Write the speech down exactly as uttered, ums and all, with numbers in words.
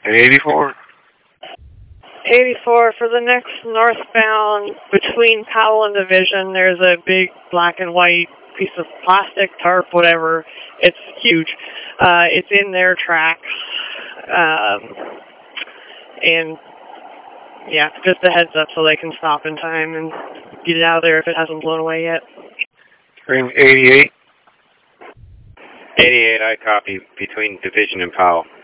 eighty-four? eighty-four, for the next northbound between Powell and Division, there's a big black and white piece of plastic, tarp, whatever. It's huge. Uh, it's in their tracks. Um, and, yeah, just a heads up so they can stop in time and get it out of there if it hasn't blown away yet. Ring eighty-eight. eighty-eight, I copy between Division and Powell.